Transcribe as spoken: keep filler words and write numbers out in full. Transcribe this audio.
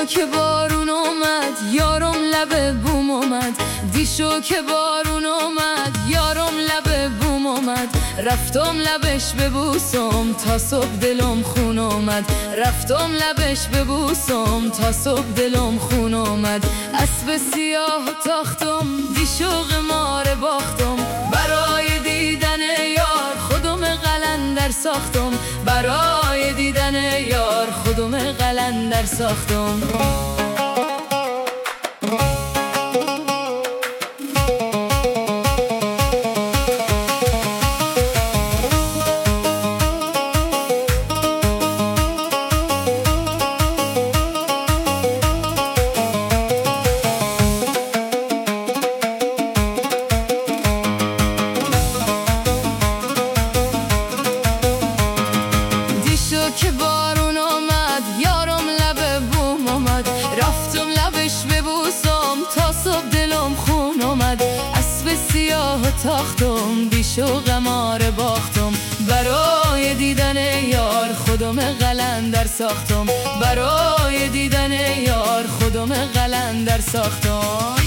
دیشو که بارون اومد یارم لب بوم اومد، دیشو که بارون اومد یارم لب بوم اومد، رفتم لبش ببوسم تا صبح دلم خون اومد، رفتم لبش ببوسم تا صبح دلم خون اومد. اسب سیاه و تاختم دیشو قمار باختم، برای دیدن یار خودم قلندر ساختم، برای دیدن یار خودم قلندر ساختم. که بارون آمد یارم لب بوم آمد، رفتم لبش ببوسم تا صبح دلم خون آمد. اسب سیاه و تاختم دیشو قمار باختم، برای دیدن یار خودم قلندر ساختم، برای دیدن یار خودم قلندر ساختم.